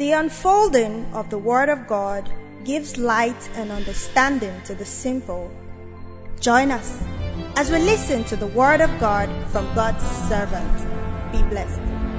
The unfolding of the Word of God gives light and understanding to the simple. Join us as we listen to the Word of God from God's servant. Be blessed.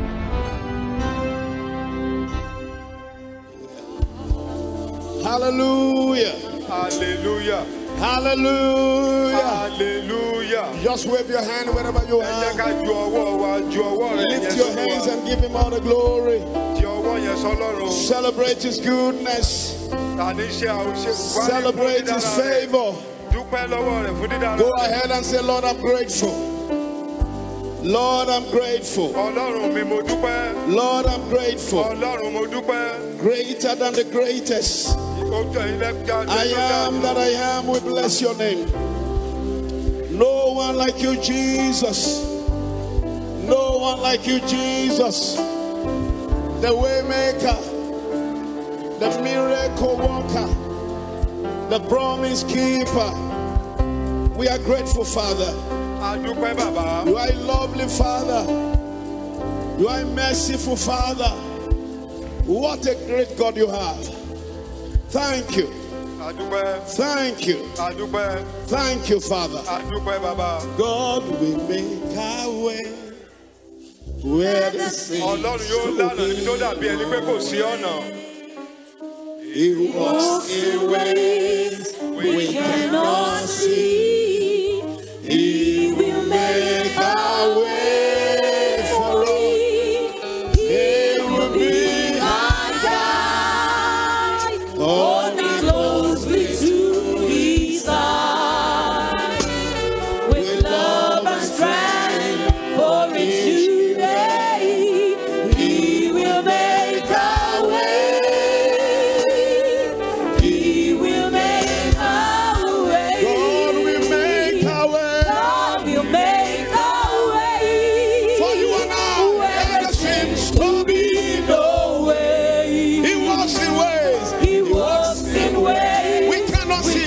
Hallelujah. Hallelujah. Hallelujah. Hallelujah. Just wave your hand wherever you are. Lift your hands and give him all the glory. Celebrate his goodness. Celebrate his favor. Go ahead and say, Lord, I'm grateful. Lord, I'm grateful. Lord, I'm grateful. Greater than the greatest. I am that I am. We bless your name. No one like you, Jesus. No one like you, Jesus. The way maker, the miracle worker, the promise keeper. We are grateful, Father. You are a lovely Father. You are a merciful Father. What a great God you have. Thank you. Thank you. Thank you, Father. God will make our way where the saints He walks in ways we cannot see. He will make our way for us. He will be our guide. Hold me closely to his side. With love and strength for each new day, he will make our way. He will make our way. God will make our way. God will make our way. For you and I, where there seems to be no way. He walks in ways. He walks in ways we cannot see.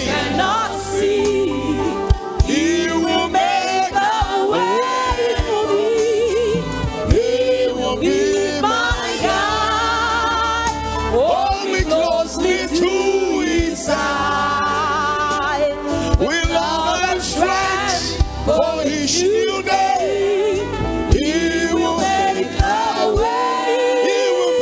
He will make our way for me. He will be my guide. Hold me closely to his side. With love and strength for each new day, he will make our way. He will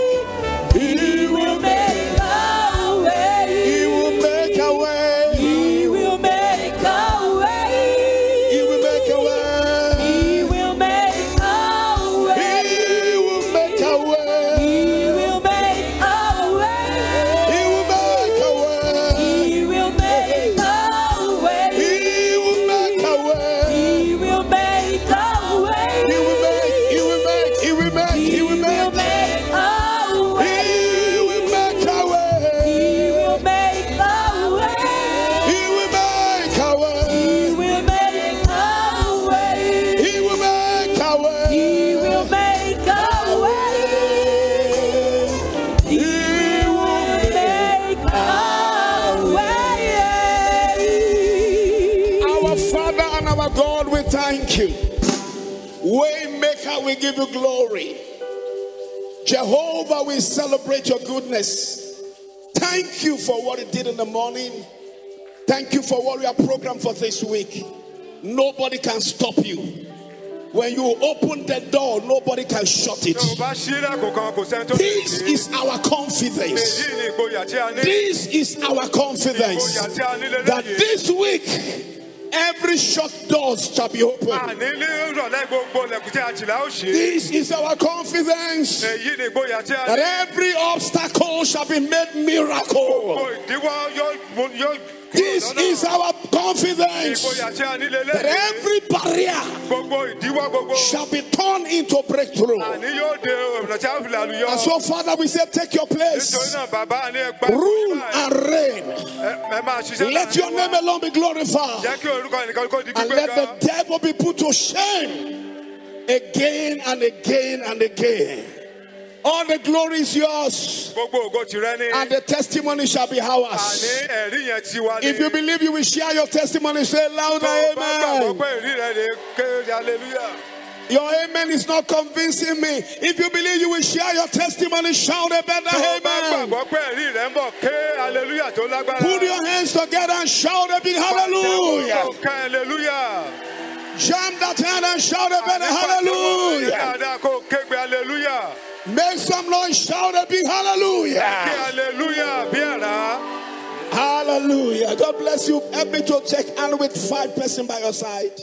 make our way. He will make our way. He will make our way. He will make our way. He will make our way. He will make our way. He will make our way. He will make our way. He will make our way. He will make our way. He will make our way. He will make our way. He will make our way. He will make our way. He will make our way. He will make our way. He will make our way. He will make our way. He will make our way. Our Father and our God, we thank you. Waymaker, we give you glory. Jehovah, we celebrate your goodness. Thank you for what you did in the morning. Thank you for what we have programmed for this week. Nobody can stop you. When you open the door, nobody can shut it. This is our confidence. This is our confidence that this week every shut doors shall be opened. This is our confidence that every obstacle shall be made miracle. This is our confidence that every barrier shall be turned into breakthrough. And so, Father, we say, take your place, rule and reign. Let your name alone be glorified, and let the devil be put to shame again and again and again. All the glory is yours, and the testimony shall be ours. If you believe, you will share your testimony. Say louder, amen. Your amen is not convincing me. If you believe you will share your testimony, shout a better amen. Put your hands together and shout a big hallelujah. Jam that hand and shout a better hallelujah. Make some noise, shout a big hallelujah. Hallelujah. God bless you. Help me to take hand with 5 persons by your side.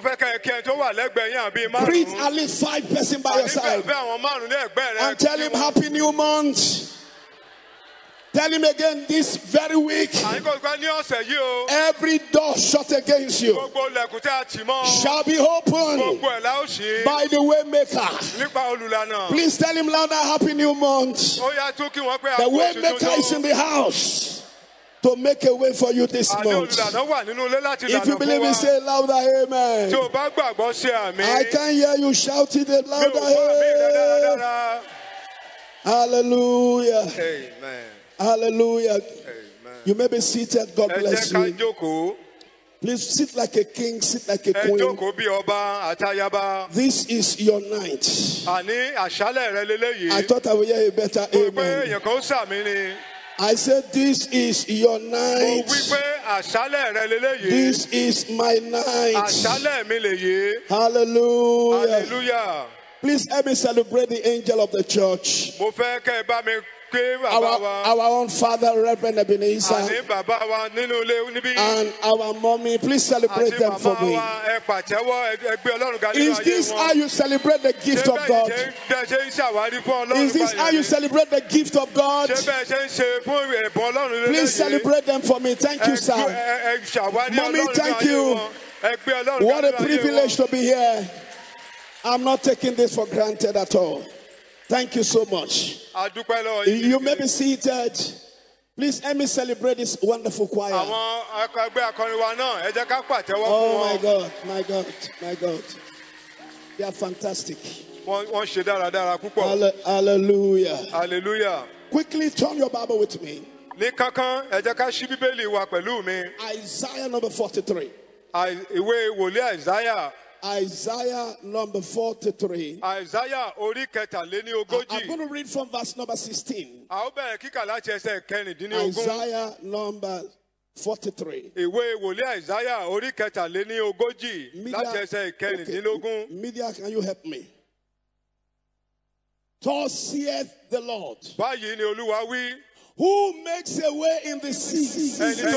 Greet at least 5 persons by your side. And tell him happy new month. Tell him again this very week. Every door shut against you shall be opened by the way maker. Please tell him louder, happy new month. The way maker is in the house to make a way for you this month. If you believe it, say louder, amen. I can hear you shouting it louder. Amen. Hallelujah. Amen. Hallelujah. Amen. You may be seated. God bless you. Please sit like a king, sit like a queen. This is your night. I thought I would hear a better amen. I said, this is your night. This is my night. Hallelujah. Please help me celebrate the angel of the church. Our own father, Reverend Ebenezer, and our mommy. Please celebrate them for me. Is this how you celebrate the gift of God? Is this how you celebrate the gift of God? Please celebrate them for me. Thank you, sir. Mommy, thank you. What a privilege to be here. I'm not taking this for granted at all. Thank you so much. You may be seated. Please let me celebrate this wonderful choir. Oh my God, my God, my God. They are fantastic. Hallelujah. Hallelujah. Quickly turn your Bible with me. Isaiah number 43. Isaiah number 43. I'm going to read from verse number 16. Isaiah number 43. Media, can you help me? Thus saith the Lord, who makes a way in the sea.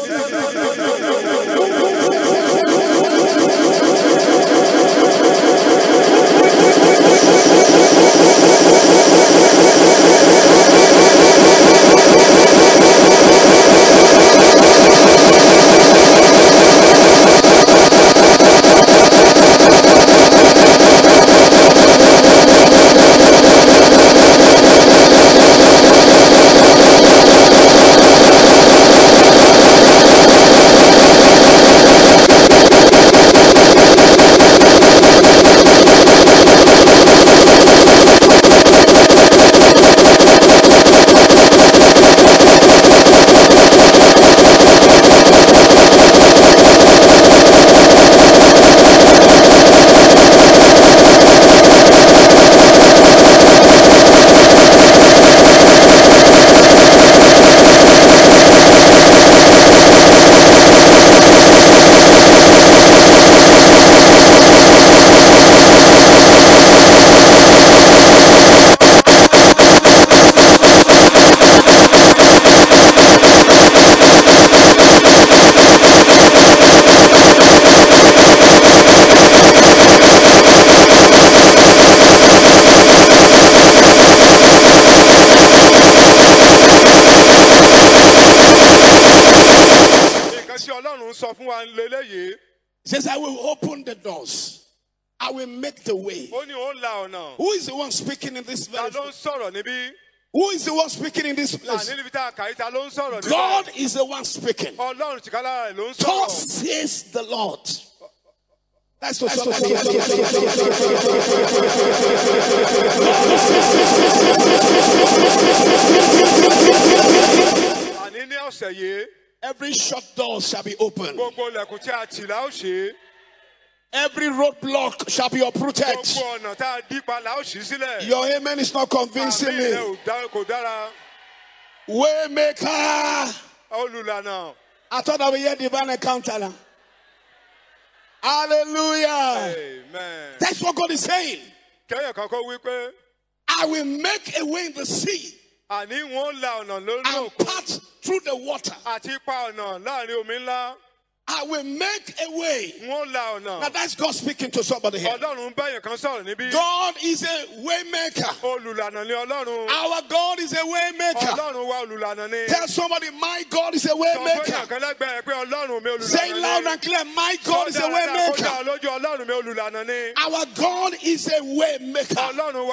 He says, I will open the doors. I will make the way. Who is the one speaking in this verse? Who is the one speaking in this place? God is the one speaking. Thus says the Lord. That's what somebody every shut door shall be opened. Every roadblock shall be uprooted. Your amen is not convincing me. Waymaker. I thought I would hear divine encounter now. Hallelujah. Amen. That's what God is saying. I will make a way in the sea and pass through the water. I will make a way. Now that's God speaking to somebody here. God is a way maker. Our God is a way maker. Tell somebody, my God is a way maker. Say loud and clear, my God is a way maker. Our God is a way maker.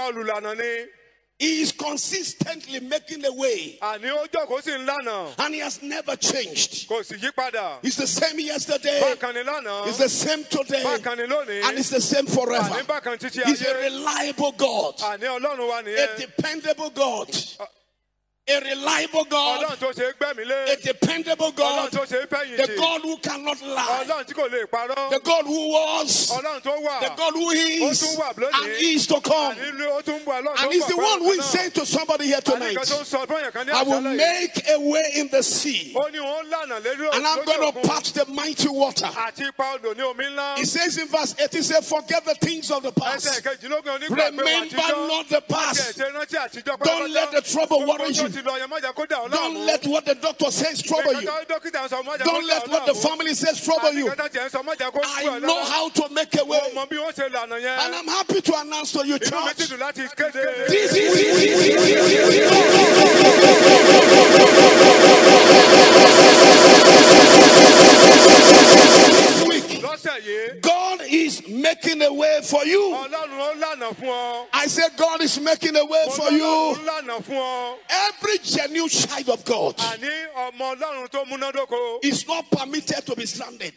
He is consistently making a way. And he has never changed. He's the same yesterday. He's the same today. And he's the same forever. He's a reliable God. A dependable God. A reliable God, a dependable God, the God who cannot lie, the God who was, the God who is, and is to come. And he's the one who is saying to somebody here tonight, I will make a way in the sea, and I'm going to patch the mighty water. He says in verse 8, he says, forget the things of the past. Remember not the past. Don't let the trouble worry you. Don't let what the doctor says trouble you. Don't let what the family says trouble you. I know how to make a way. And I'm happy to announce to you, church, this week, God is making a way for you. I said God is making a way for you. Every genuine child of God is not permitted to be slandered.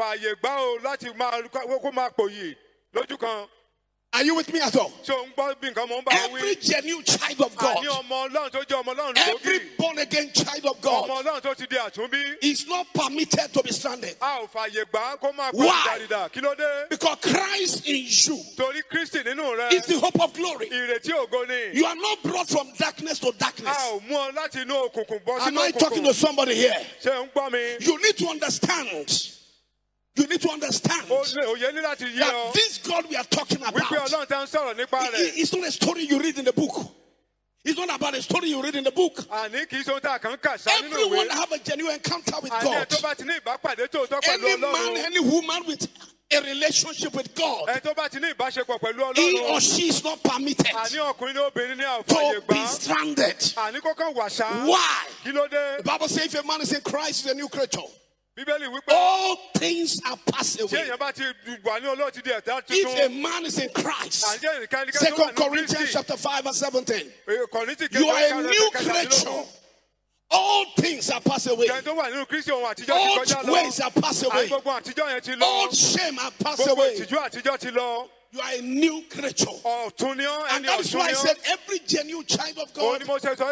Are you with me at all? Every genuine child of God, every born again child of God is not permitted to be slandered. Why? Because Christ in you is the hope of glory. You are not brought from darkness to darkness. Am I talking to somebody here? You need to understand. You need to understand that this God we are talking about, it's not a story you read in the book. It's not about a story you read in the book. Everyone have a genuine encounter with God. Any man, any woman with a relationship with God, he or she is not permitted to be stranded. Why? The Bible says if a man is in Christ, he's a new creature. All things are passed away. If a man is in Christ, 2 Corinthians chapter 5 and 17, you are a new creature. All things are passed away. Old ways are passed away. Old shame are passed away. You are a new creature. And that is why I said every genuine child of God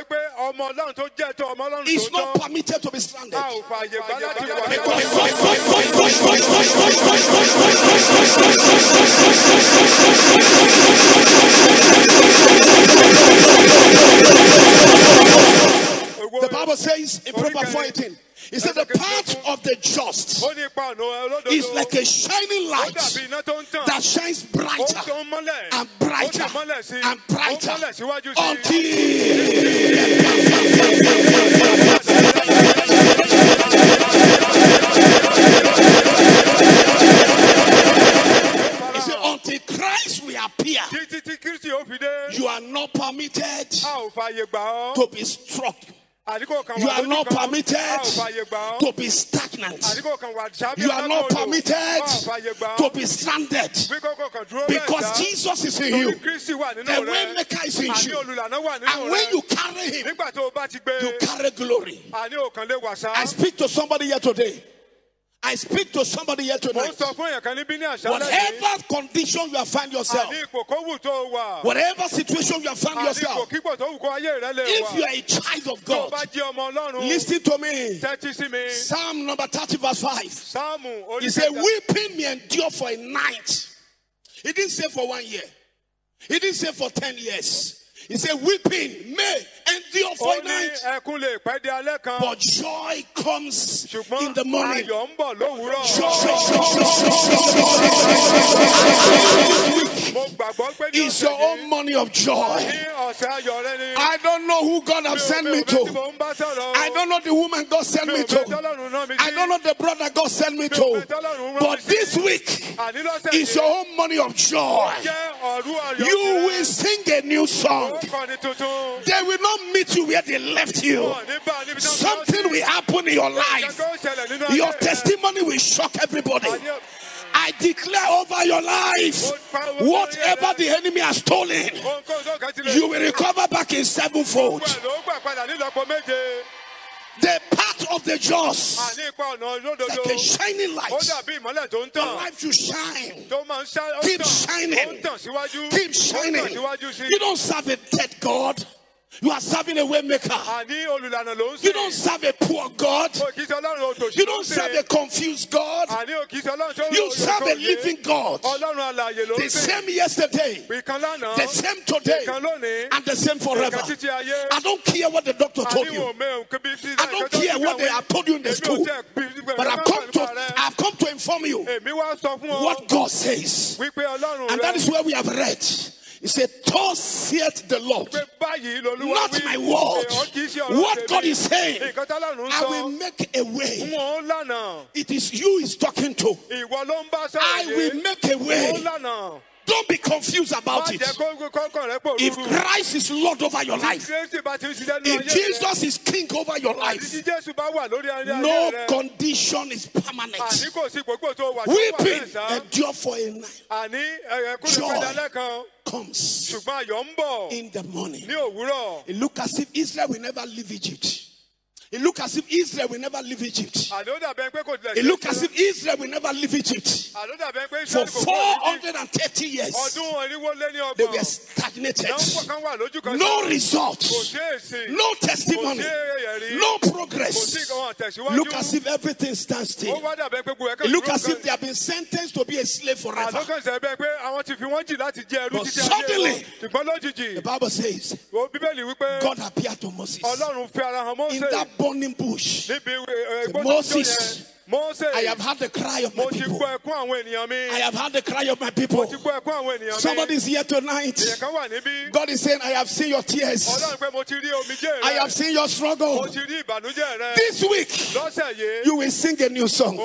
is not permitted to be stranded. The Bible says in Proverbs 4:18, it said the path of the just is like a shining light that shines brighter and brighter and brighter until until Christ will appear. You are not permitted to be struck. You are not permitted to be stagnant. You are not permitted to be stranded. Because Jesus is in you. The way maker is in you. And when you carry him, you carry glory. I speak to somebody here today. I speak to somebody here tonight. Whatever condition you have found yourself, whatever situation you have found yourself, if you are a child of God, listen to me. Psalm number 30 verse 5. He said, weeping may endure for a night. He didn't say for 1 year. He didn't say for 10 years. He said, weeping may endure for a night, but joy comes in the morning. It's your own morning of joy. I don't know who God has sent me to. I don't know the woman God sent me to. I don't know the brother God sent me to. But this week is your own morning of joy. You will sing a new song. They will not meet you where they left you. Something will happen in your life. Your testimony will shock everybody. I declare over your life, whatever the enemy has stolen, you will recover back in sevenfold. The path of the just, like a shining light. Your life should shine. Keep shining. Keep shining. You don't serve a dead God. You are serving a way maker. You don't serve a poor God. You don't serve a confused God. You serve a living God. The same yesterday, the same today, and the same forever. I don't care what the doctor told you. I don't care what they have told you in the school. But I've come to inform you what God says. And that is where we have read. He said, thus saith the Lord, not my word. What God is saying, I will make a way. It is you he's talking to. I will make a way. Don't be confused about it. If Christ is Lord over your life, if Jesus is King over your life, no condition is permanent. Weeping endure for a night. Joy comes in the morning. It looks as if Israel will never leave Egypt. It looks as if Israel will never leave Egypt. It looks as if Israel will never leave Egypt. For 430 years, they were stagnated. No results, no testimony, no progress. Look as if everything stands still. It looks as if they have been sentenced to be a slave forever. But suddenly, the Bible says, God appeared to Moses in that burning bush. Moses, I have heard the cry of my people. I have heard the cry of my people. Somebody is here tonight. God is saying, I have seen your tears. I have seen your struggle. This week, you will sing a new song.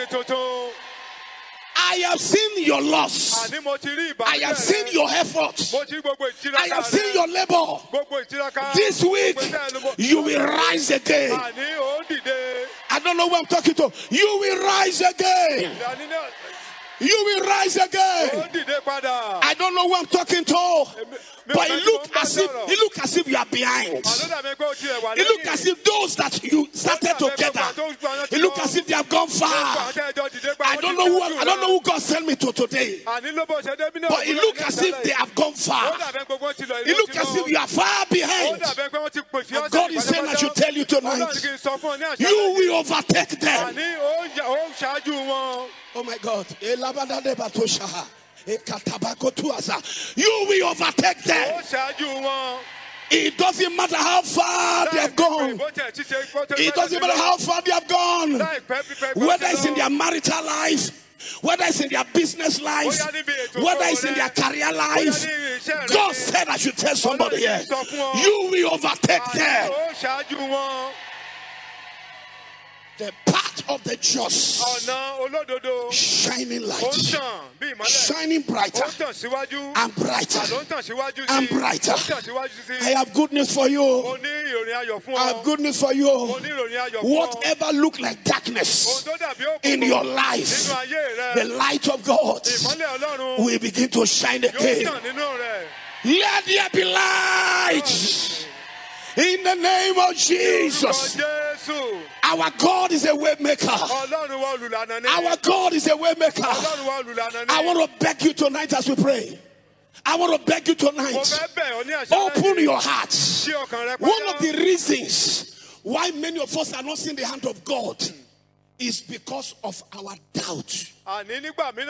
I have seen your loss. I have seen your effort. I have seen your labor. This week, you will rise again. I don't know who I'm talking to. You will rise again. You will rise again. I don't know who I'm talking to. But it looks as if you are behind. It looks as if those that you started together, it looks as if they have gone far. I don't know who God sent me to today. But it looks as if they have gone far. It looks as if you are far behind. And God is saying I should tell you tonight, you will overtake them. Oh my God. You will overtake them. It doesn't matter how far they have gone. It doesn't matter how far they have gone. Whether it's in their marital life, whether it's in their business life, whether it's in their career life. God said I should tell somebody here, you will overtake them. The path of the just, shining light, shining brighter and brighter and brighter. I have good news for you. I have good news for you. Whatever look like darkness in your life, the light of God will begin to shine again. Let there be light. In the name of Jesus. Our God is a way maker. Our God is a way maker. I want to beg you tonight as we pray. I want to beg you tonight. Open your hearts. One of the reasons why many of us are not seeing the hand of God is because of our doubt. One of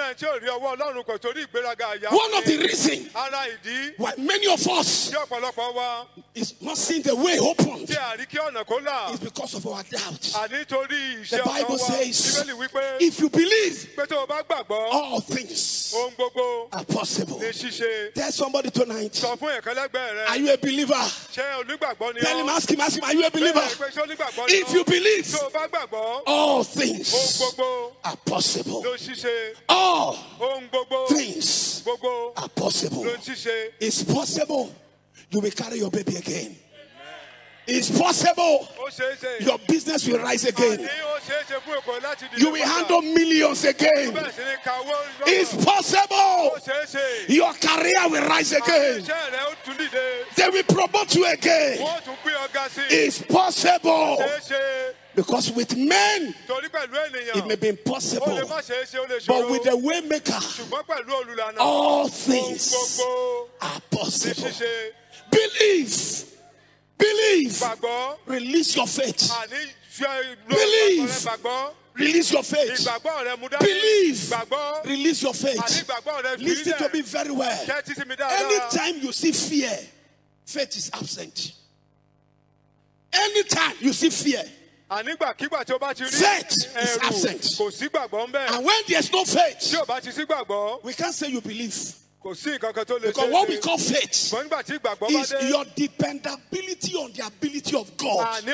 the reasons why many of us is not seeing the way open is because of our doubt. The Bible says, if you believe, all things are possible. Tell somebody tonight, are you a believer? Tell him, ask him, are you a believer? If you believe, all things are possible. All things are possible. It's possible you will carry your baby again. It's possible your business will rise again. You will handle millions again. It's possible your career will rise again. They will promote you again. It's possible. Because with men, it may be impossible. But with the way maker, all things are possible. Believe. Believe. Release your faith. Believe. Release your faith. Believe. Release your faith. Listen to me very well. Anytime you see fear, faith is absent. Anytime you see fear, faith is absent. And when there's no faith, we can't say you believe. Because what we call faith is your dependability on the ability of God.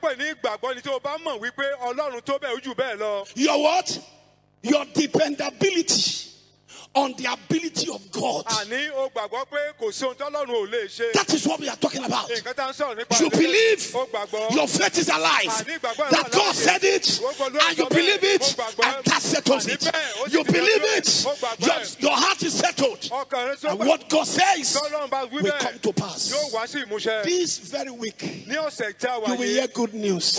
Your what? Your dependability on the ability of God. That is what we are talking about. You believe, your faith is alive. That God said it, and you believe it, and that settles it. You believe it, your heart is settled. And what God says will come to pass. This very week, you will hear good news.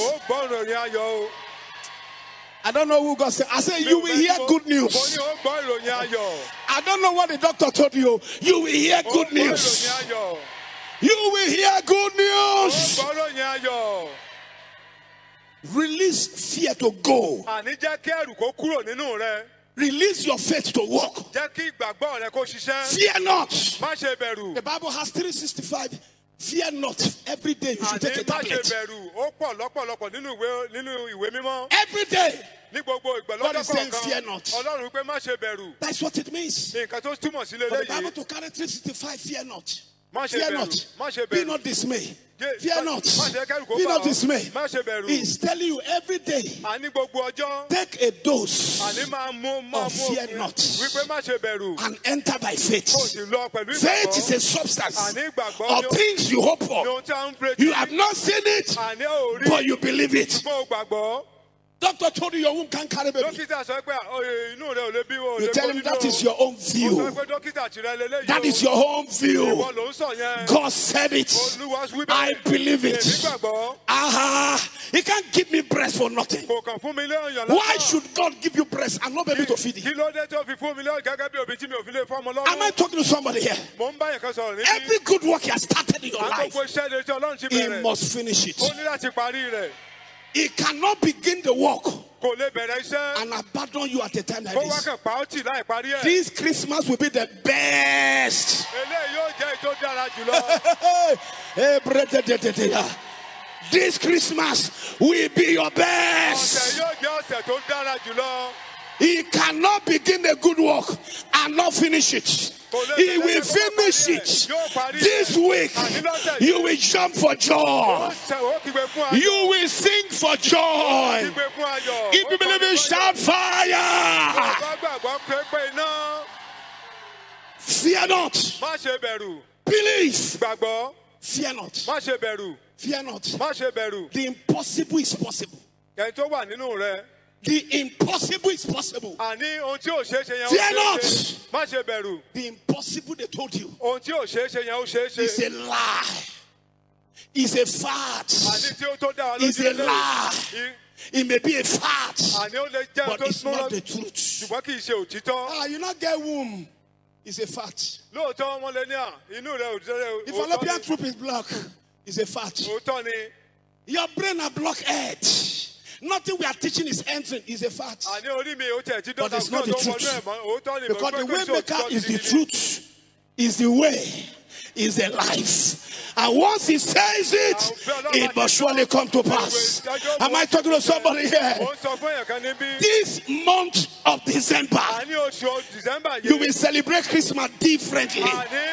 I don't know who God said. I said you will hear good news. I don't know what the doctor told you. You will hear good news. You will hear good news. Release fear to go. Release your faith to walk. Fear not. The Bible has 365. Fear not. Every day you should take a tablet. Every day. God is saying fear not. That's what it means. For the Bible to carry 365, fear not. Fear not. Be not dismayed. Fear not. Be not dismayed. He's telling you every day, take a dose of fear not and enter by faith. Faith is a substance of things you hope for. You have not seen it, but you believe it. Doctor told you your womb can't carry baby. You tell him that is your own view. That is your own view. God said it. I believe it. He can't give me breast for nothing. Why should God give you breast and not be able to feed it? Am I talking to somebody here? Every good work he has started in your life, he must finish it. He cannot begin the work and abandon you at a time like this. This Christmas will be the best. This Christmas will be your best. He cannot begin a good work and not finish it. He will finish it. This week, you will jump for joy. You will sing for joy. If you believe it, shout fire. Fear not. Believe. Fear not. Fear not. The impossible is possible. The impossible is possible. Fear not. The impossible they told you is a lie. is a fact. It's a lie. It may be a fact, but it's not the truth. You not get womb. It's a fact. If fallopian tube is blocked, it's a fact. Your brain are blockhead. Nothing we are teaching is entering is a fact. But it's not the truth. Because the way maker is the truth, is the way, is the life. And once he says it, it must surely come to pass. Am I talking to somebody here? This month of December, you will celebrate Christmas differently.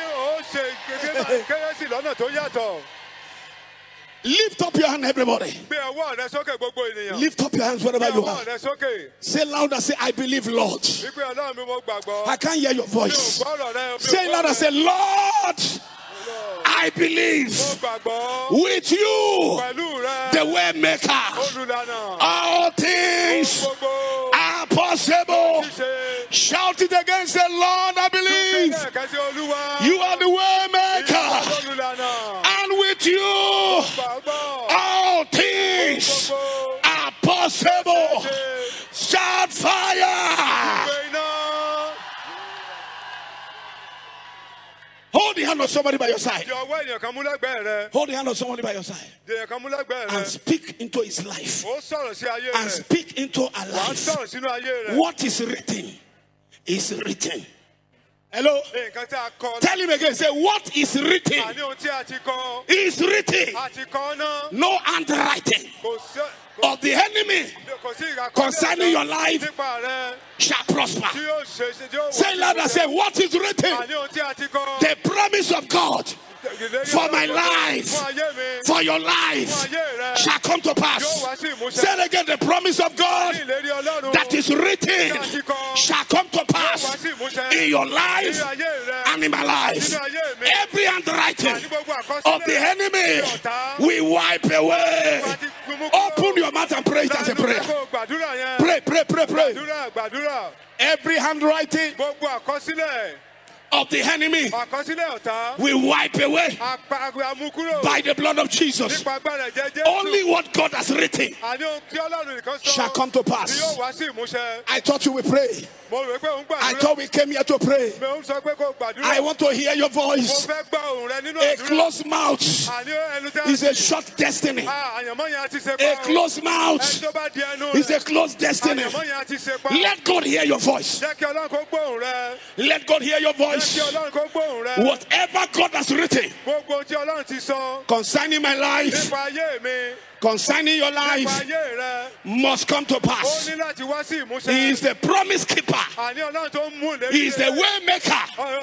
Lift up your hand, everybody. Lift up your hands wherever you are. Say louder, say, I believe, Lord. I can't hear your voice. Say louder, say, Lord, I believe with you, the way maker. All things are possible. Shout it against the Lord, I believe. You are the way maker. And with you, all things are possible. Shout fire. Hold the hand of somebody by your side. Hold the hand of somebody by your side. And speak into his life. And speak into our life. What is written is written. Hello? Tell him again. Say, what is written is written. No handwriting of the enemy concerning your life shall prosper. Say louder, say, what is written? The promise of God for my life, for your life, shall come to pass. Say it again, the promise of God that is written shall come to pass in your life and in my life. Every handwriting of the enemy we wipe away. Open your mouth and pray it as a prayer. Pray, pray, pray, pray. Every handwriting of the enemy we wipe away by the blood of Jesus. Only what God has written shall come to pass. I thought you would pray. I thought we came here to pray. I want to hear your voice. A closed mouth is a short destiny. A closed mouth is a closed destiny. Let God hear your voice. Let God hear your voice. Whatever God has written concerning my life, concerning your life, must come to pass. He is the promise keeper. He is the way maker.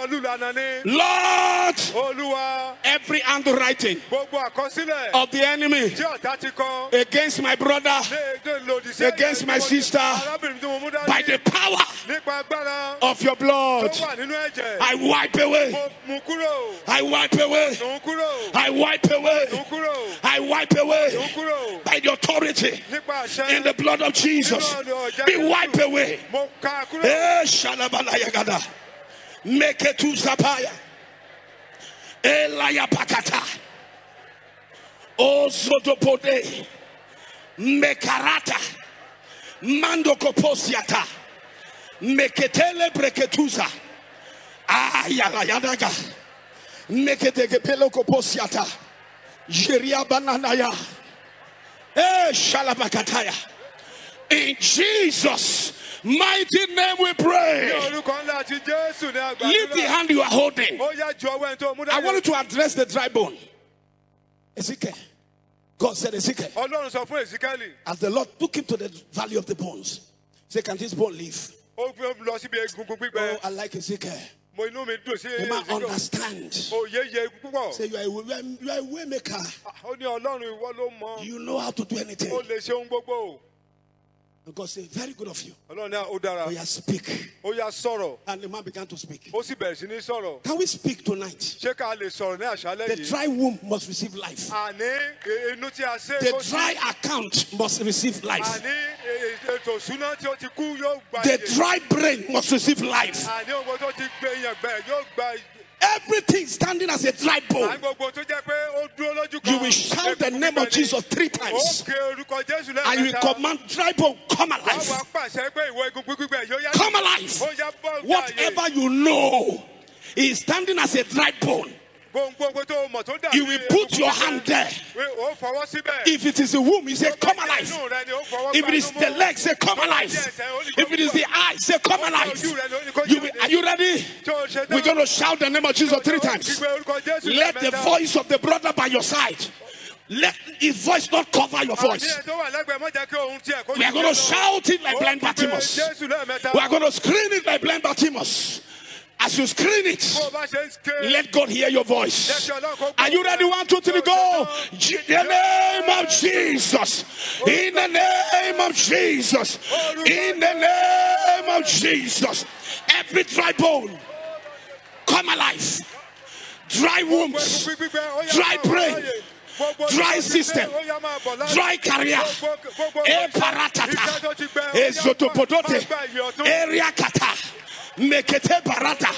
Lord, every handwriting of the enemy against my brother, against my sister, by the power of your blood, I wipe away. I wipe away. I wipe away. I wipe away. By the authority in the blood of Jesus, be wiped away. Make it to Zapaya. Elaya Pakata. O Sotopode. Mekarata. Mando Koposiata. Meketele Breketuza. Ayalayadaga. Meketeke Pelo Koposiata. Jeria Bananaya. In Jesus' mighty name we pray. Lift the hand you are holding. I want you to address the dry bone. Ezekiel. God said, Ezekiel, as the Lord took him to the valley of the bones, say, can this bone live? Oh, I like Ezekiel. You might understand. Say you are a way maker. You know how to do anything. God said, very good of you. Oh, yeah, speak. And the man began to speak. Can we speak tonight? The dry womb must receive life. The dry account must receive life. The dry brain must receive life. Everything standing as a dry bone. You will shout the name of Jesus 3 times. And you will command dry bone, come alive. Come alive. Whatever you know is standing as a dry bone. You will put your hand there. If it is a womb, you say, come alive. If it is the leg, say, come alive. If it is the eye, say, come alive. Are you ready? We're going to shout the name of Jesus 3 times. Let the voice of the brother by your side, let his voice not cover your voice. We are going to shout it like blind Bartimaeus. We are going to scream it like blind Bartimaeus. As you scream it, let God hear your voice. Are you ready? 1, 2, 3, go. In the name of Jesus. In the name of Jesus. In the name of Jesus. Every dry bone, come alive. Dry wombs, dry brain, dry system, dry career, paratata, ezotopodote, area kata. Mekete barata.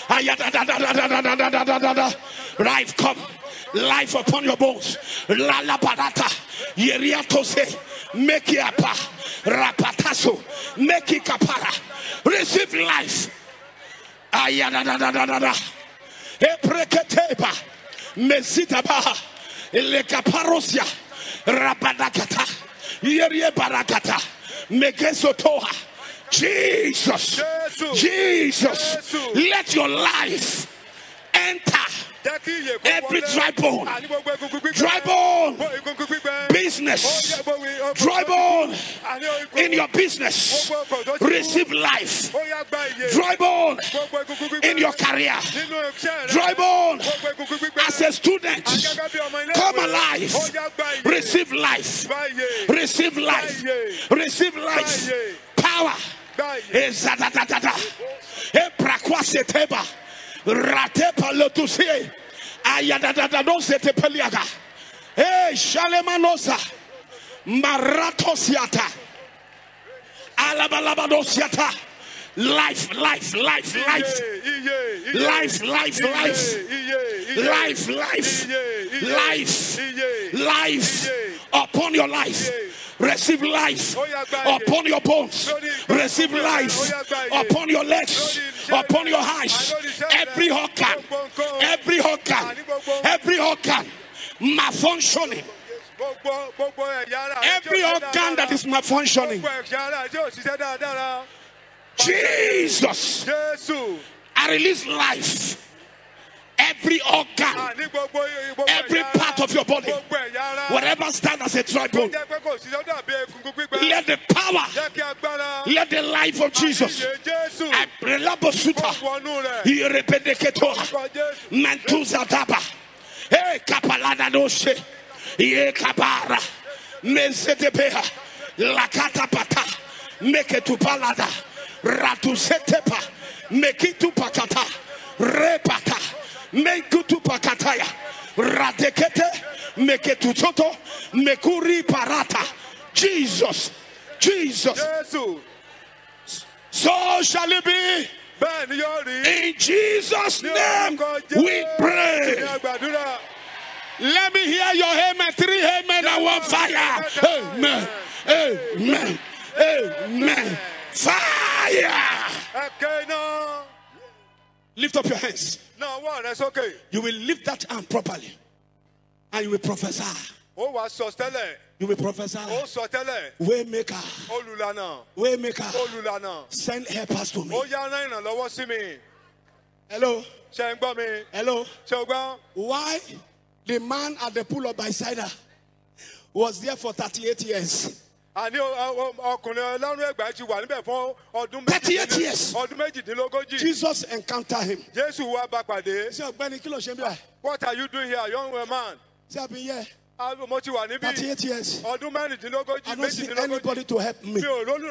Life come. Life upon your bones. Lala barata. Yeriatose. Mekiapa. Rapataso. Meki kapara. Receive life. Ayadadadadada. Epreketeba. Mesitaba. Elekaparosia. Rabadakata. Yerie barakata. Mekesotoha. Jesus, Jesus, let your life enter every dry bone, business, dry bone in your business, receive life, dry bone in your career, dry bone as a student, come alive, receive life, receive life, receive life, power. Ezadadadada. Eprakwasiteba. Ratepa lotusie. Ayadadadadose tepeliaga. Shalemanosa. Maratosiata. Alabalabadosiata. Life, life, life, life. Life, life, life. Life, life. Life. Life. Upon your life. Receive life upon your bones. Receive life upon your legs, upon your eyes. Every organ, every organ, every organ malfunctioning. Every organ that is malfunctioning. Jesus, I release life. Every organ, every part of your body, whatever stands as a dry bone, let the power, let the life of Jesus, I relabosuta, he repedeketoa, mentuzadaba, eh kapalada doshe, ye kabara, mezedebeha, lakata pata, meketu palada, ratusetepa, mekitu pakata, repata. Mekutu pakataya radekete meketutoto mekuri parata. Jesus, Jesus. So shall it be. In Jesus' name we pray. Let me hear your amen. 3 amen and 1 fire. Amen. Amen. Amen. Fire. Lift up your hands. No, well, that's okay. You will lift that arm properly. And you will prophesy. You will prophesy. Waymaker. Waymaker. Send helpers to me. Hello. Hello. Why the man at the pool of Bethesda was there for 38 years? 38 years. Jesus encountered him. What are you doing here, young man? I've been here 38 years. I don't see anybody to help me.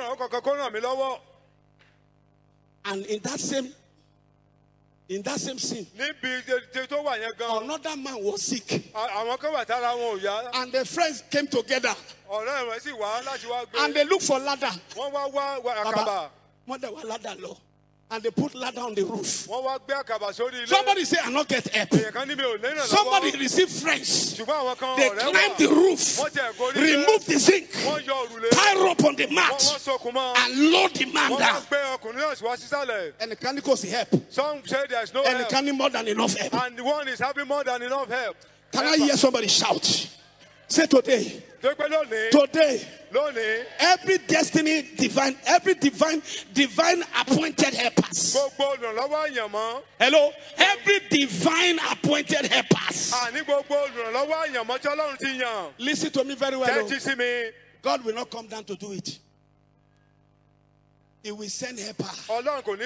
And in that same scene, another man was sick. And the friends came together. And they looked for ladder. and they put ladder on the roof. Somebody say, I not get help. Somebody receive friends. They climb the roof, remove the zinc, tie rope on the mat, and load the man down. And the canicos help. Some say there is no and help. the canic more than enough help. And the one is having more than enough help. Can I hear somebody shout? Say today. Today. Every destiny divine, every divine appointed helpers. Hello? Every divine appointed helpers. Listen to me very well. God will not come down to do it. He will send helper. A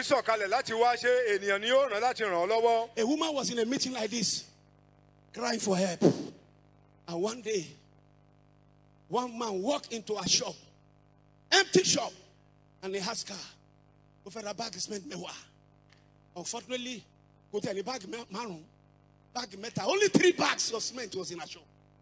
woman was in a meeting like this, crying for help. And one day, one man walked into a shop, empty shop, and he asked her, "Over a bag is meant mewa." Unfortunately, go to any bag maroon, bag metal. Only 3 bags of cement was in a shop.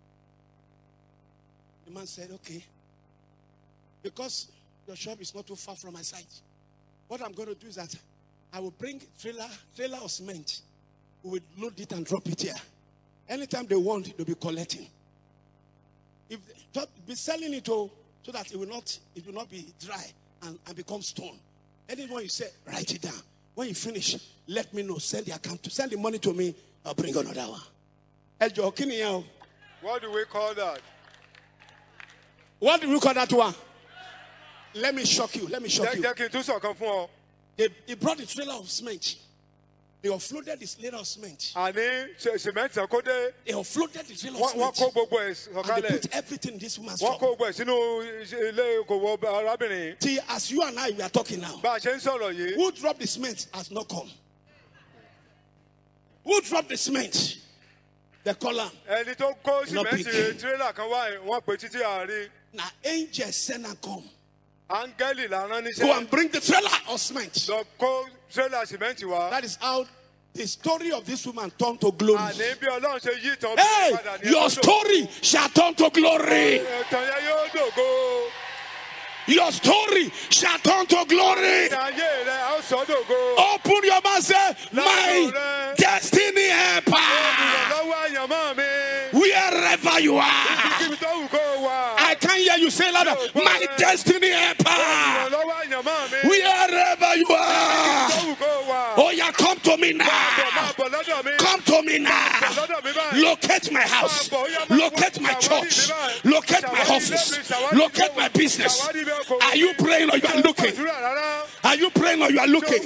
The man said, "Okay, because your shop is not too far from my site, what I'm going to do is that I will bring trailer of cement. We will load it and drop it here. Anytime they want, they'll be collecting. If they be selling it so that it will not be dry and become stone. Anyone you say, write it down. When you finish, let me know. Send the account, send the money to me. I'll bring another one." What do we call that? What do we call that one? Let me shock you. He brought the trailer of cement. They offloaded this trailer of cement. They offloaded the trailer of cement. And they put everything in this woman's shop. See, as you and I we are talking now, who dropped the cement has not come. Who dropped the cement? The column. Not pick. Now angels send and come. Go and bring the trailer of cement. That is how the story of this woman turned to glory. Hey, your story shall turn to glory. Your story shall turn to glory. Open your mouth, say, "My destiny helper." Wherever you are, I can hear you say louder, "My destiny helper." Wherever you are, oh yeah, come to me now. Come to me now. Locate my house. Locate my church. Locate my office. Locate my business. Are you praying or you are looking? Are you praying or you are looking?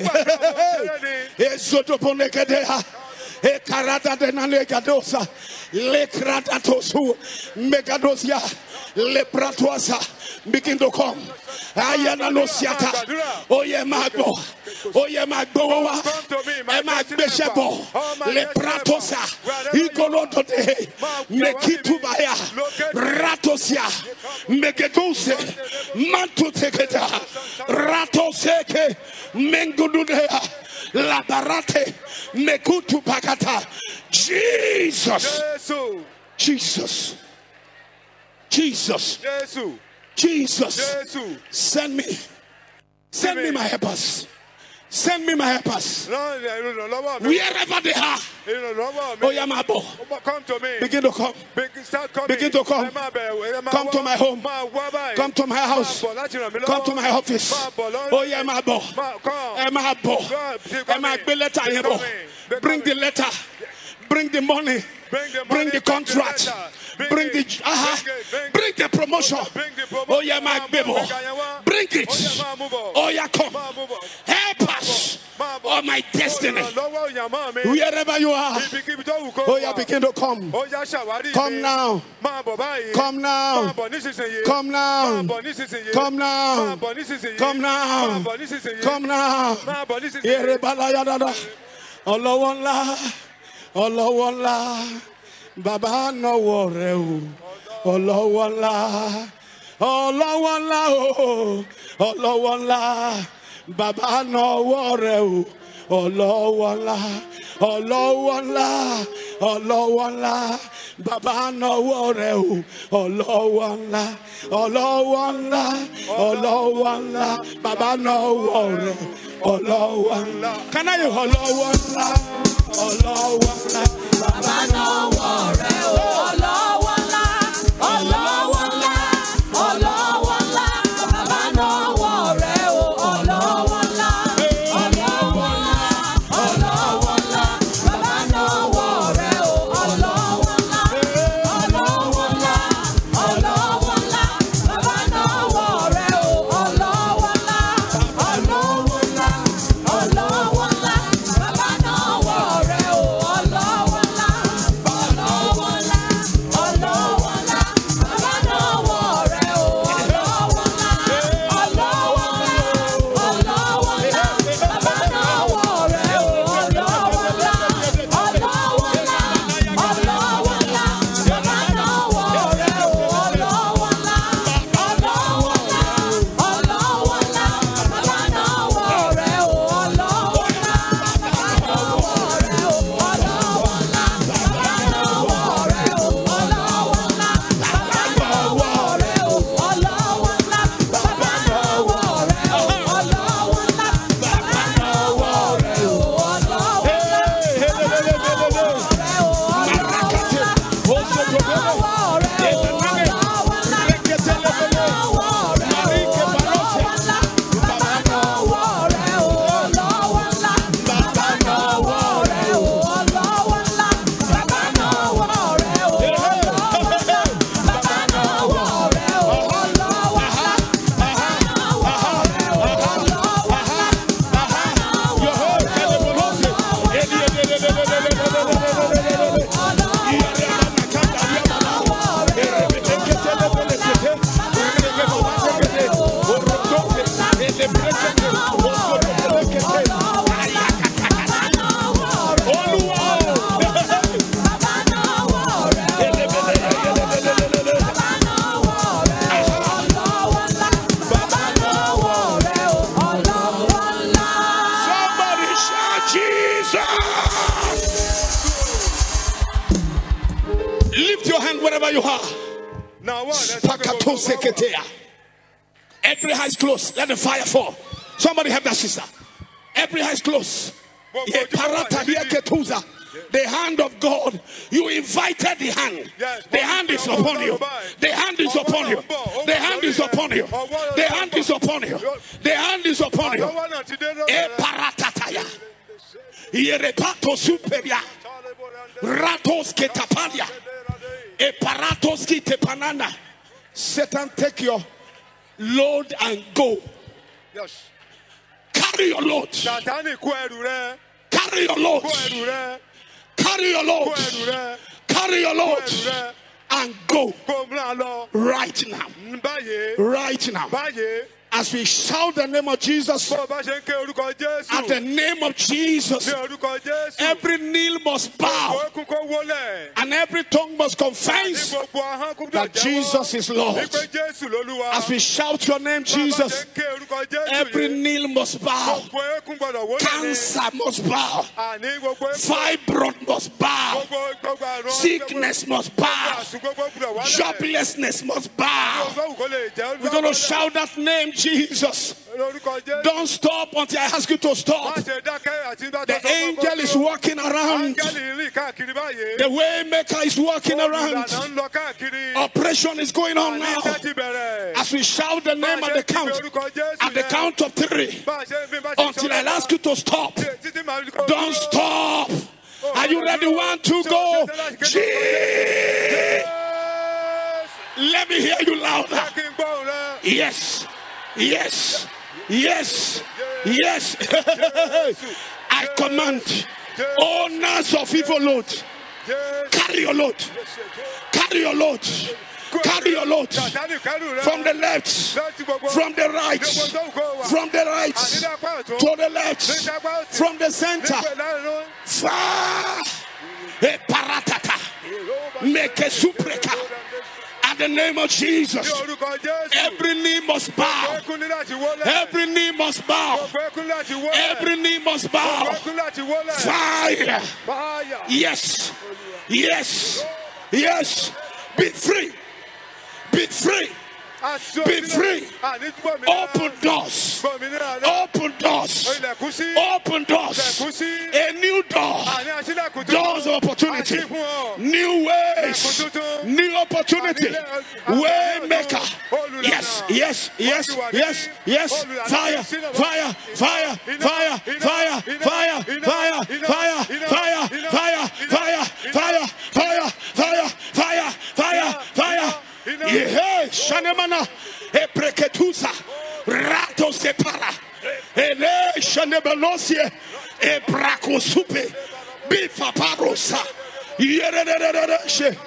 Begin to come. Ayana no siata. Oye magbo. Oye magbo. Emak beshebo. Le pratosa. Igoloto de. Mekitubaya. Ratosia. Mekedose. Mantu teketa. Ratoseke. Mengududea. Labarate. Mekutu pakata. Jesus. Jesus. Jesus. Jesus. Send me my helpers. Send me my helpers. Wherever they are. Oh, Yamabo. Come to me. Begin to come. Begin to come. Come to my home. Come to my house. Come to my office. Oh, Yamabo. Emabo. Emabo. Bring the letter. Bring the money. Bring the contract. Bring the promotion. Oh yeah, my baby. Bring it. Oh yeah, come. Help us. Oh my destiny. Wherever you are. Oh yeah, begin to come. Come now. Come now. Come now. Come now. Come now. Come now. Olowonla. Baba no worry, Olowonla, Olowonla, Olowonla, Baba no worry, Ọlọ́wọ́ ńlá, ọlọ́wọ́ ńlá, ọlọ́wọ́ ńlá, bàbá náwó rẹ̀ o. Ọlọ́wọ́ ńlá, ọlọ́wọ́ ńlá, ọlọ́wọ́ ńlá, bàbá náwó rẹ̀. Ọlọ́wọ́ ńlá. Can I hear ọlọ́wọ́ ńlá, ọlọ́wọ́ ńlá, bàbá náwó rẹ̀ o. Ọlọ́wọ́ ńlá, ọlọ́wọ́ ńlá, ọlọ́wọ́ ńlá, bàbá náwó rẹ̀ o. Ọlọ́wọ́ ńlá, ọlọ́wọ́ ńlá, ọlọ́wọ́ ńlá, bàbá náwó rẹ̀ o. Ọlọ́wọ́ ńlá, ọlọ́wọ́ ńlá, ọlọ́wọ́ ńlá, bàbá náwó rẹ̀ o. Ọlọ́wọ́ ńlá, ọlọ́wọ́ ńlá, ọlọ́wọ́ ńlá, bàbá náwó rẹ̀ o. Ọlọ́wọ́ ńlá, ọlọ́wọ́ ńlá, ọlọ́wọ́ ńlá, bàbá náwó rẹ̀ o. Ọlọ́wọ́ ńlá, ọlọ́wọ́ ńlá, ọlọ́wọ́ ńlá, bàbá náwó rẹ̀ o. Ọlọ́wọ́ ńlá, ọlọ́wọ́ ńlá, ọlọ́wọ́ ńlá, bàbá náwó rẹ̀ o. Ọlọ́wọ́ ńlá, ọlọ́wọ́ ńlá, ọlọ́wọ́ ńlá, bàbá náwó rẹ̀ o. Ọlọ́wọ́ ńlá, bàbá náwó rẹ̀ o. Ọlọ́wọ́ ńlá, bàbá náwó rẹ̀ o. Ọlọ́wọ́ ńlá, bàbá náwó rẹ̀ o. Ọlọ́wọ́ ńlá, bàbá náwó rẹ̀ o. Ọlọ́wọ́ ńlá, bàbá náwó rẹ̀ o. Ọlọ́wọ́ Lift your hand wherever you are. Now what? Pakato seketea. Every eye is closed. Let the fire fall. Somebody help that sister. Every eye is closed. The hand of God. You invited the hand. The hand is upon you. The hand is upon you. The hand is upon you. The hand is upon you. The hand is upon you. E paratataya. Yerepato superia. Ratos ketapalia. E paratos kitepanana. Satan, take your load and go. Yes. Carry your load. Carry your load. Carry your load. Carry your load. And go. Right now. Right now. As we shout the name of Jesus, at the name of Jesus, every knee must bow and every tongue must confess that Jesus is Lord. As we shout your name, Jesus, every knee must bow, cancer must bow, fibroid must bow, sickness must bow, joblessness must bow. We're going to shout that name, Jesus. Don't stop until I ask you to stop. The angel is walking around. The way maker is walking around. Operation is going on now. As we shout the name at the count of 3, until I ask you to stop. Don't stop. Are you ready? 1, 2, go. Jesus. Let me hear you louder. Yes. Yes. Yes. Yes. I command owners of evil load. Carry your load. Carry your load. Carry your load. From the left. From the right. From the right. To the left. From the center. Far. E paratata. Make a supreka. At the name of Jesus, every knee must bow. Every knee must bow. Every knee must bow. Fire. Yes. Yes. Yes. Be free. Be free. Be free. Open doors. Open doors. Open doors. A new door. Doors of opportunity. New ways. New opportunity. Waymaker. Yes. Yes. Yes. Yes. Yes. Fire. Fire. Fire. Fire. Fire. Fire. Fire. Fire. Fire. Fire. Fire. Fire. Fire. Fire. Fire. Fire. Fire. Yehe shanemana epreketusa rato separa ele shanebelosie ebrakosupe bifaparosa yererererere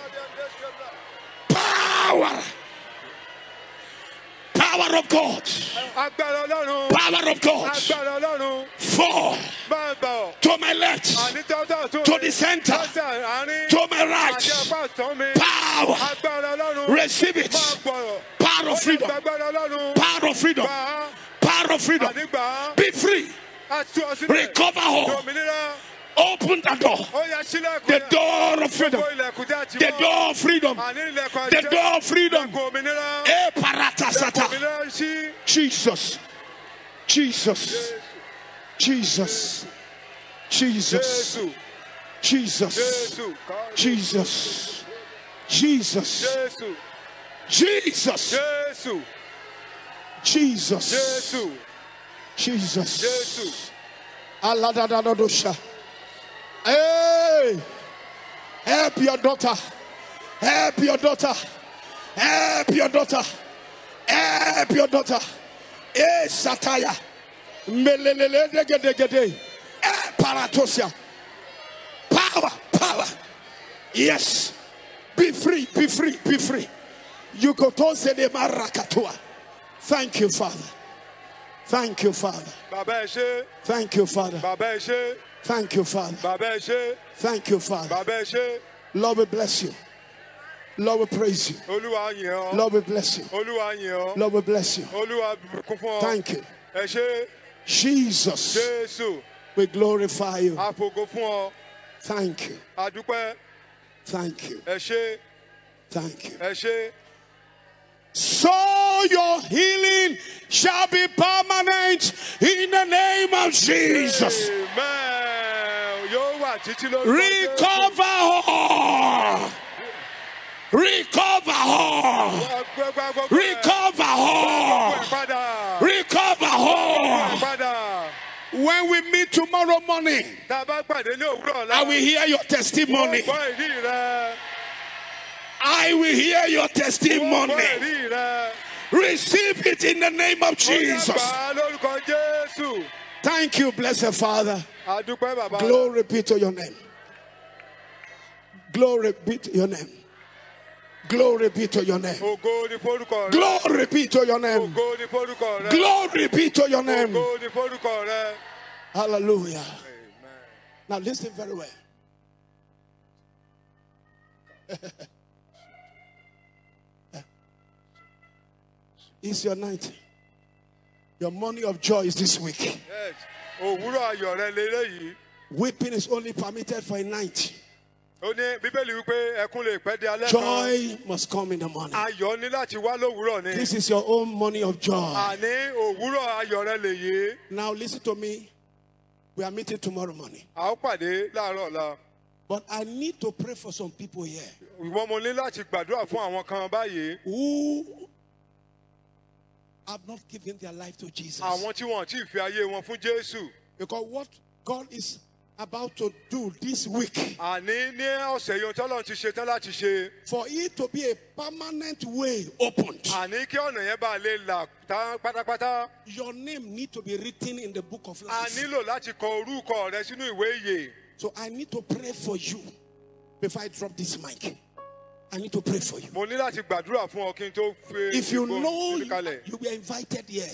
power of God. Power of God. Fall to my left, to the center, to my right. Power. Receive it. Power of freedom. Power of freedom. Power of freedom. Be free. Recover all. Open the door. The door of freedom. The door of freedom. The door of freedom. Jesus. Jesus. Jesus. Jesus. Jesus. Jesus. Jesus. Jesus. Jesus. Jesus. Allah. Hey, help your daughter. Help your daughter. Help your daughter. Help your daughter. Eh, Sataya. Melelele degedegede. Eh, paratosia. Power, power. Yes. Be free, be free, be free. You go to say the marakatua. Thank you, Father. Thank you, Father. Thank you, Father. Thank you, Father. Thank you, Father. Lord, we bless you. Lord, we praise you. Lord, we bless you. Lord, we bless you. Thank you. Jesus, we glorify you. Thank you. Thank you. Thank you. So your healing shall be permanent in the name of Jesus. Recover all. Recover all. Recover all. Recover all. When we meet tomorrow morning, I will hear your testimony. I will hear your testimony. Receive it in the name of Jesus. Thank you, blessed Father. Glory be to your name. Glory be to your name. Glory be to your name. Glory be to your name. Glory be to your name. Hallelujah. Now listen very well. It's your night. Your morning of joy is this week. Weeping is only permitted for a night. Joy must come in the morning. This is your own morning of joy. Now listen to me. We are meeting tomorrow morning. But I need to pray for some people here who have not given their life to Jesus. Because what God is about to do this week, for it to be a permanent way opened, your name needs to be written in the book of life. So I need to pray for you before I drop this mic. I need to pray for you. If you know you were invited here,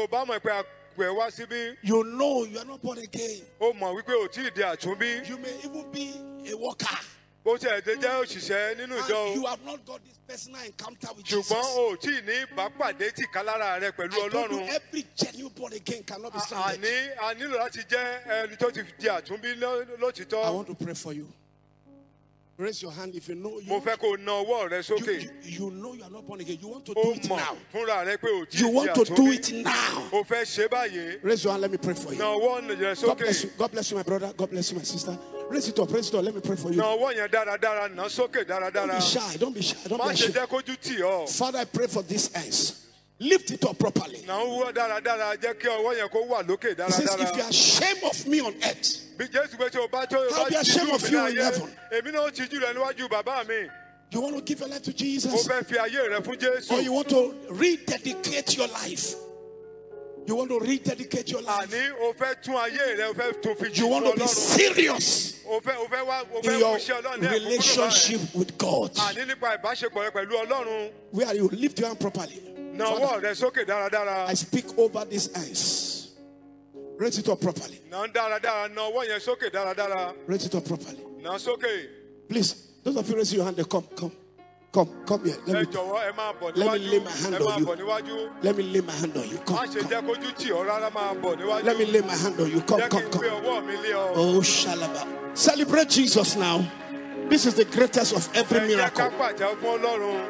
you know you are not born again. You may even be a worker. bó ṣe ẹ̀dẹ̀ jẹ́ òṣìṣẹ́ nínú ìjọ. And you have not got this personal encounter with Jesus. ṣùgbọ́n o tí ní ìbápàdé tí kálára rẹ pẹ̀lú I told you Ọlọ́run. every genuine born again cannot be stranded. a nílò láti jẹ́ ẹni tó ti di àtúnbí lótìtọ́. I want to pray for you. Raise your hand if you know you. Mo fẹ́ kó na ọwọ́ rẹ sókè. You know you are not born again. You want to do O it mọ̀ now. fúnra rẹ pé o tí You di want to do àtúnbí. it now. O fẹ́ ṣe báyìí. Raise your hand. Let me pray for you. Na ọwọ́ rẹ God bless sókè. you. God bless you, my brother. God bless you, my sister. Raise it up. Raise it up. Let me pray for you. Na ọwọ́ yẹn dáradára na sókè Don't dáradára. be shy. Don't be shy. Don't Má be ṣe ashamed. jẹ́ kójú tì ọ́. Father, I pray for this hands. Lift it up properly. Na ọwọ́ dáradára jẹ́ kí ọwọ́ yẹn kó wà lókè He says, if you dáradára. are ashamed of me on earth, Bí Jésù pé tí o bá tó o I'll bá be ashamed tijú of mi you ní in ayé, heaven. èmi náà ó tijú rẹ níwájú bàbá mi. you want to give your life to O Jesus, fẹ́ fi ayé rẹ fún Jésù. or you want to rededicate your life. You want to rededicate your life. Àní o fẹ́ tún ayé rẹ, o fẹ́ tún fi You jù want fún to be Ọlọ́run. serious O fẹ́ in mú your iṣẹ́ Ọlọ́run ní ẹ̀kúnkúndùn báyìí. relationship with God. Àní nípa ìbáṣepọ̀ rẹ pẹ̀lú Ọlọ́run. Where are you? Lift your hand properly. Na Father, ọwọ́ rẹ sókè dáradára. I speak over these hands. Raise it up properly. Na dáradára, na ọwọ́ yẹn sókè dáradára. Raise it up properly. Na sókè. Please, those of you raising your hand, come here. Ẹ Let jọ̀wọ́ ẹ máa bọ̀ let me níwájú. lay my hand Ẹ on máa you. bọ̀ níwájú. me lay my hand on you. Má Come. ṣe jẹ́ kójú tì ọ́ rárá, máa bọ̀ níwájú. Let me lay my hand on you. Jẹ́ kí Come. n gbé ọwọ́ mi lé ọ. Oh, Shalaba. Celebrate Jesus now. This is the greatest of every Ẹ jẹ́ ká miracle. pàjá fún Ọlọ́run.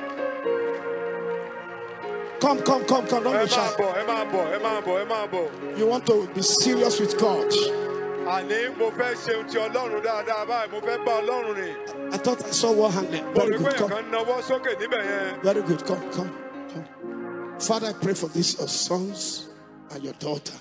Come. Don't Ẹ be máa shy. bọ̀, ẹ máa bọ̀. You want to be serious with God. Àní mo fẹ́ ṣe ohun ti Ọlọ́run dáadáa báyìí, mo fẹ́ bá Ọlọ́run rìn. I thought I saw one hand there. Mo Very rí pé good. Come. nǹkan nawọ́ sókè níbẹ̀ yẹn. Very good. Come. Father, I pray for these your sons and your daughter.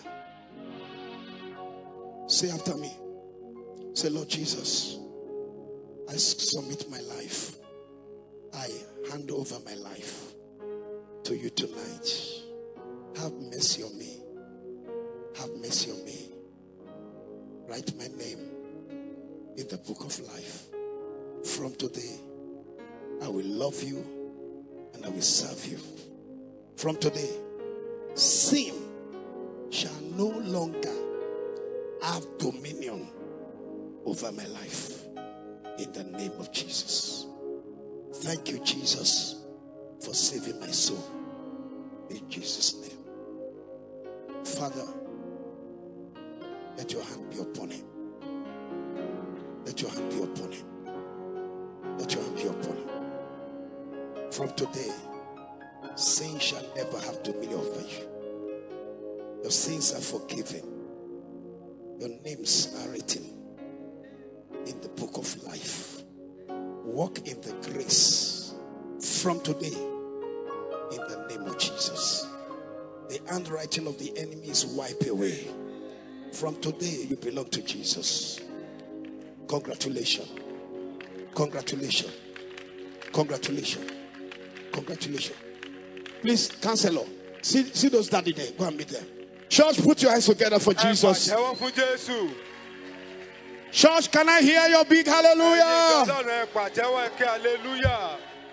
Say after me. Say, Lord Jesus, I submit my life. I hand over my life to you tonight. Have mercy on me. Have mercy on me. Write my name in the book of life. From today, I will love you and I will serve you. From today, sin shall no longer have dominion over my life. In the name of Jesus. Thank you, Jesus, for saving my soul. In Jesus' name. Father, let your hand be upon him. Let your hand be upon him. Let your hand be upon him. From today, sin shall never have dominion over you. Your sins are forgiven. Your names are written in the book of life. Walk in the grace from today in the name of Jesus. The handwriting of the enemy is wiped away. From today, you belong to Jesus. Congratulations. Congratulations. Congratulations. Congratulations. Please, counselor, see those daddy there. Go and meet them. Church, put your hands together for Jesus. Ẹ pàtẹ́wọ́ fún Jésù. Church, can I hear your big hallelujah? Ọlọ́run ẹ pàtẹ́wọ́ ẹ kí hallelujah.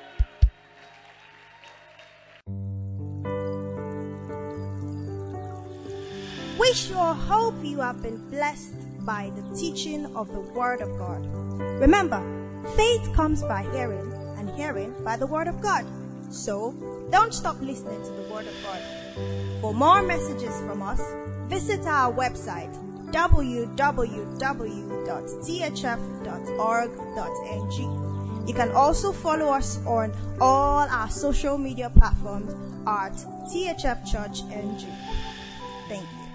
We sure hope you have been blessed by the teaching of the Word of God. Remember, faith comes by hearing, and hearing by the Word of God. So, don't stop listening to the Word of God. For more messages from us, visit our website www.thf.org.ng. You can also follow us on all our social media platforms at THF Church NG. Thank you.